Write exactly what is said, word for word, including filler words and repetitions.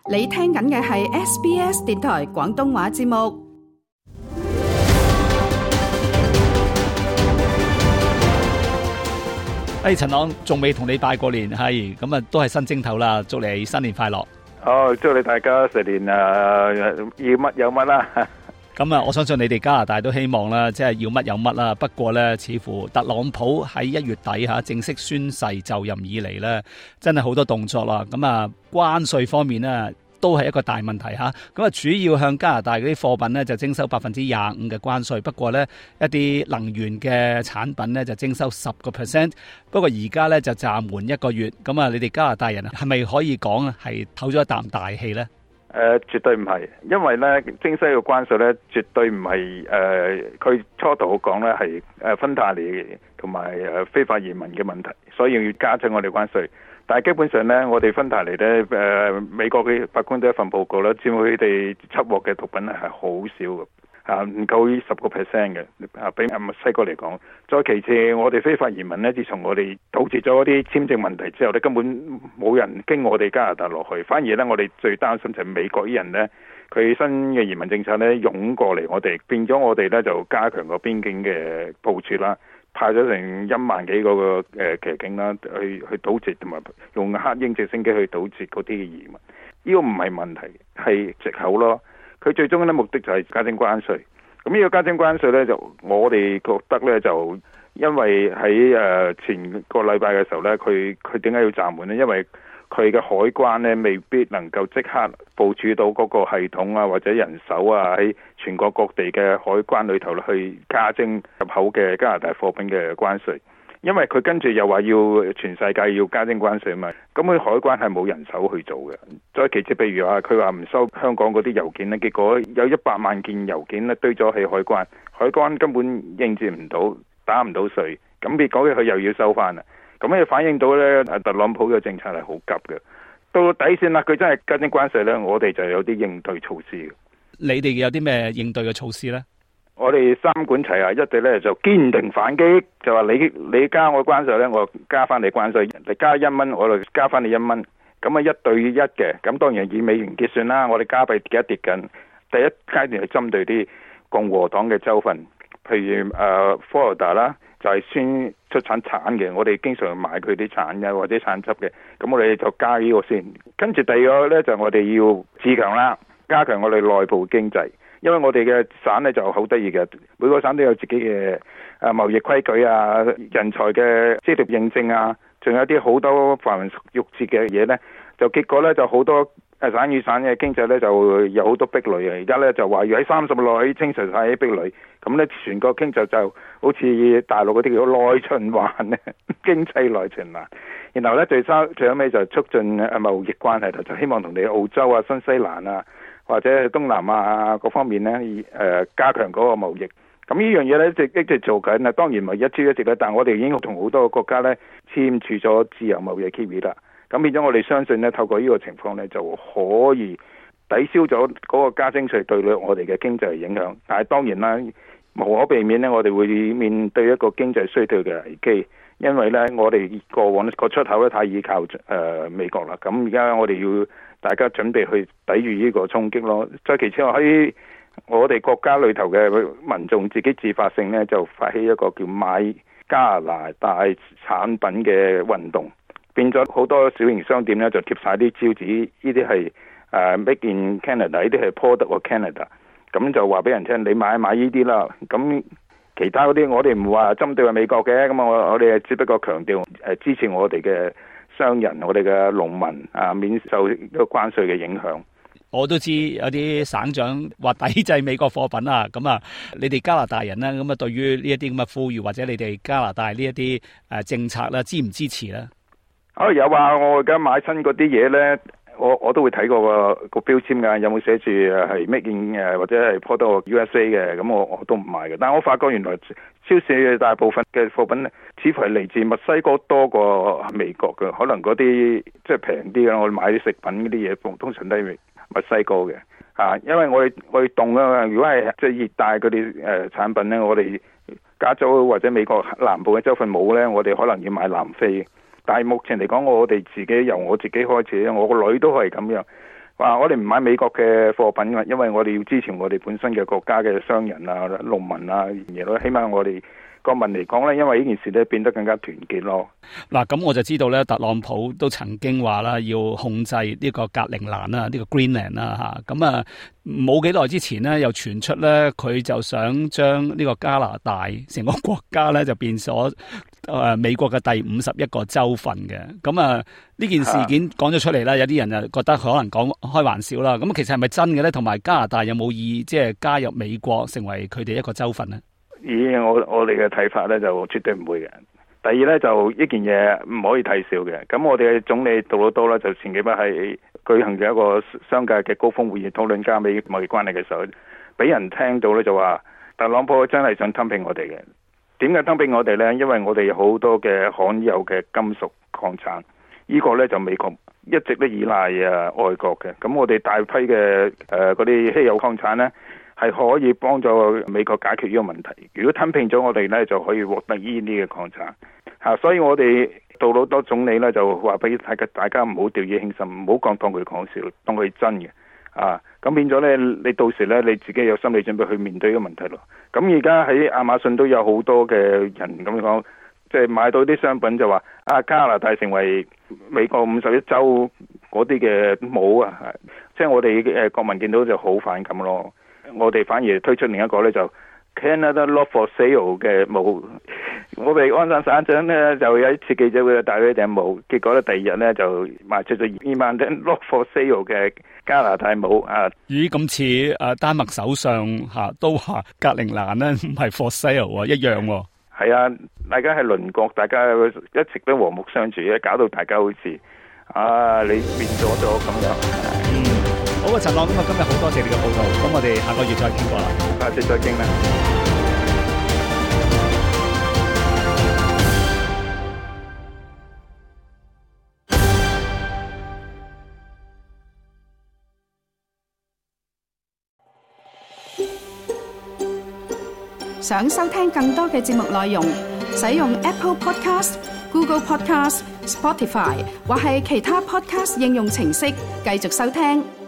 你聽緊嘅係 S B S 電台廣東話節目。 誒，陳朗仲未同你拜過年，係咁啊，都係新正頭啦，祝你新年快樂。 哦，祝你大家成年啊，要乜有乜啦。 咁啊，我相信你哋加拿大都希望啦，即係要乜有乜啦。不過咧，似乎特朗普喺一月底吓正式宣誓就任以嚟咧，真係好多動作啦。咁啊，關稅方面咧，都係一個大問題吓。咁啊，主要向加拿大嗰啲貨品咧就徵收百分之廿五嘅關稅。不過咧，一啲能源嘅產品咧就徵收十個 percent。不過而家咧就暫緩一個月。咁啊，你哋加拿大人係咪可以講係唞咗一啖大氣咧？ 誒、呃，絕對唔係，因為咧徵收嘅關稅咧，絕對唔係誒，佢、呃、初頭講咧係誒芬太尼同埋誒非法移民嘅問題，所以要加徵我哋關稅。但係基本上咧，我哋芬太尼咧誒，美國嘅法官都一份報告啦，佔佢哋緝獲嘅毒品係好少嘅。啊，唔夠十個 percent 嘅，啊，比墨西哥嚟講。再其次，我哋非法移民呢，自從我哋導致咗啲簽證問題之後咧，根本冇人經我哋加拿大落去。反而呢，我哋最擔心就係美國啲人呢，佢新嘅移民政策呢，湧過嚟我哋，變咗我哋呢，就加強個邊境嘅部署啦，派咗成一萬幾個個誒騎警啦，去去堵截同埋用黑鷹直升機去堵截嗰啲移民。呢個唔係問題，係藉口咯。佢最終嘅目的就係加徵關稅，咁呢個加徵關稅呢，就我哋覺得呢，就因為喺誒前個禮拜嘅時候呢，佢佢點解要暫緩呢？因為佢嘅海關呢，未必能夠即刻部署到嗰個系統啊，或者人手啊，喺全國各地嘅海關裏頭去加徵入口嘅加拿大貨品嘅關稅。因為佢跟住又話要全世界要加徵關稅嘛，咁佢海關係冇人手去做嘅。再其次，譬如話佢話唔收香港嗰啲郵件呢，結果有一百萬件郵件呢堆咗喺海關，海關根本應接唔到，打唔到稅，咁結果佢又要收翻啦。咁咧反映到呢，特朗普嘅政策係好急嘅。到底線啦，佢真係加徵關稅呢，我哋就有啲應對措施嘅。 你哋有啲咩應對嘅措施呢？ 我哋三管齊下，一隊咧就堅定反擊，就話你你加我關稅咧，我加翻你關稅，你加一蚊，我就加翻你一蚊，咁啊一對一嘅，咁當然以美元結算啦。我哋加幣跌一跌緊，第一階段係針對啲共和黨嘅州份，譬如誒佛羅里達啦，就係、是、先出產橙嘅，我哋經常買佢啲橙嘅或者橙汁嘅，咁我哋就加呢個先。跟住第二個咧就我哋要自強啦，加強我哋內部經濟。因為我哋嘅省咧就好得意嘅，每個省都有自己嘅誒貿易規矩啊、人才嘅職業認證啊，仲有啲好多繁文縟節嘅嘢咧，就結果咧就好多誒省與省嘅經濟咧就有好多壁壘啊！而家咧就話要喺三十內清除晒啲壁壘，咁咧全國經濟就好似大陸嗰啲叫內循環咧，經濟內循環。然後咧最收最後尾就促進誒貿易關係，就希望同你澳洲啊、新西蘭啊，或者東南亞各方面咧，誒、呃、加強嗰個貿易。咁呢樣嘢咧，一直一直做緊啊。當然唔係一朝一夕啦，但係我哋已經同好多個國家咧簽署咗自由貿易協議啦。咁變咗我哋相信咧，透過呢個情況咧，就可以抵消咗嗰個加徵稅對我哋嘅經濟影響。但係當然啦，無可避免咧，我哋會面對一個經濟衰退嘅危機，因為咧我哋過往個出口咧太依靠誒、呃、美國啦。咁而家我哋要大家準備去抵禦呢個衝擊咯。再其次，我喺我哋國家裏頭嘅民眾自己自發性咧，就發起一個叫買加拿大產品嘅運動，變咗好多小型商店咧就貼晒啲招紙，呢啲係誒 Made in Canada， 呢啲係 Product of Canada， 咁就話俾人聽，你買一買呢啲啦。咁其他嗰啲我哋唔話針對係美國嘅，咁我我哋只不過強調誒支持我哋嘅商人，我哋嘅農民啊，免受呢個關稅嘅影響。 我都知有啲省長話抵制美國貨品啊，咁啊，你哋加拿大人咧，咁啊，對於呢一啲咁嘅呼籲或者你哋加拿大呢一啲誒政策咧，支唔支持咧？ 哦，有啊，我而家買親嗰啲嘢咧，我我都會睇過個個標籤噶，有冇寫住係 Made in 誒或者係 Product of U S A 嘅，咁我我都唔買嘅。但係我發覺原來超市嘅大部分嘅貨品咧，似乎係嚟自墨西哥多過美國嘅，可能嗰啲即係平啲嘅，我買啲食品嗰啲嘢，通常都係墨西哥嘅，啊，因為我哋我哋凍啊，如果係即係熱帶嗰啲誒產品咧，我哋加州或者美國南部嘅州份冇咧，我哋可能要買南非。但係目前嚟講，我哋自己由我自己開始，我個女都係咁樣。 話我哋唔買美國嘅貨品㗎，因為我哋要支持我哋本身嘅國家嘅商人啊、農民啊嘢咯。起碼我哋國民嚟講咧，因為呢件事咧變得更加團結咯。 嗱，咁我就知道咧，特朗普都曾經話啦，要控制呢個格陵蘭啦，呢個 Greenland 啦嚇。咁啊，冇幾耐之前呢，又傳出咧，佢就想將呢個加拿大成個國家咧就變咗誒美國嘅第五十一個州份嘅。咁啊，呢件事件講咗出嚟啦，有啲人啊覺得可能講開玩笑啦。咁其實係咪真嘅咧？同埋加拿大有冇意即係加入美國成為佢哋一個州份呢？ 以我我哋嘅睇法咧，就絕對唔會嘅。第二咧，就呢件嘢唔可以睇小嘅。咁我哋嘅總理杜魯多咧，就前幾日係舉行咗一個商界嘅高峰會議，討論加美貿易關係嘅時候，俾人聽到咧就話特朗普真係想吞併我哋嘅。點解吞併我哋咧？因為我哋有好多嘅罕有嘅金屬礦產，呢個咧就美國一直都依賴啊外國嘅。咁我哋大批嘅誒嗰啲稀有礦產咧，係可以幫助美國解決呢個問題。如果吞併咗我哋呢，就可以獲得呢啲嘅礦產嚇。所以我哋杜魯多總理呢，就話俾大家大家唔好掉以輕心，唔好講當佢講笑，當佢真嘅啊。咁變咗呢，你到時呢，你自己有心理準備去面對呢個問題咯。咁而家喺亞馬遜都有好多嘅人咁講，即係買到啲商品就話啊，加拿大成為美國五十一州嗰啲嘅帽啊，即係我哋誒國民見到就好反感咯。我哋反而推出另一個咧，就 Canada Not For Sale 嘅帽。我哋安省省長咧就有一次記者會戴咗頂帽，結果咧第二日咧就賣出咗二萬頂 Not For Sale 嘅加拿大帽啊！ 咦，咁似誒丹麥首相嚇都話格陵蘭咧唔係 For Sale 喎，一樣喎。 係啊，大家係鄰國，大家一直都和睦相處嘅，搞到大家好似啊你變咗咗咁樣。 好啊，陳朗，咁啊，今日好多謝你嘅報道，咁我哋下個月再傾過啦， 下次再傾啦。 想收聽更多嘅節目內容，使用 Apple Podcast、Google Podcast、Spotify 或係其他 Podcast 應用程式繼續收聽。